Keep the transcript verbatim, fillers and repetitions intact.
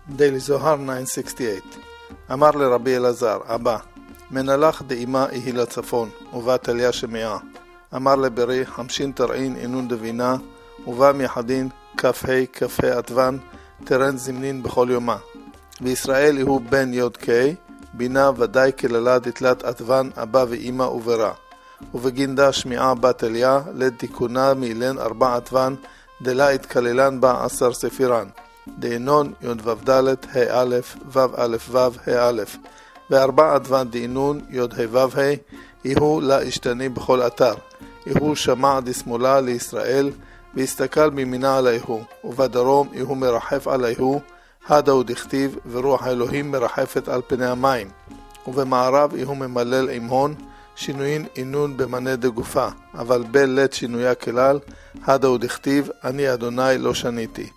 דיילי זוהר תשע שש שמונה. אמר לרבי אלעזר, אבא, מנלך דאימה איהי לצפון, ובא תליה שמיעה. אמר לברי, חמשין תרעין אינון דבינה, ובא מיחדין כ"ה כ"ה עטוון, תרן זמנין בכל יומה. וישראל הוא בן יוד קי, בינה ודאי כללה דתלת עטוון אבא ואימא וברא. ובגינדה שמיעה בת אליה, לתיקונה מילן ארבע עטוון, דלה התכללן בה עשר ספירן. דאינון יוד ובדלת ה א' וו א' וו ה א'. וארבע עטוון דאינון יוד ה וו ה, יהו לה השתני בכל אתר. יהו שמע דשמאלה לישראל, והסתכל מימינה עליהו, ובדרום יהו מרחף עליהו, הדה הוא דכתיב, ורוח האלוהים מרחפת על פני המים. ובמערב יהו ממלל עם הון, שינוין אינון במנה דגופה, אבל בל לת שינויה כלל, הדה הוא דכתיב, אני אדוני לא שניתי.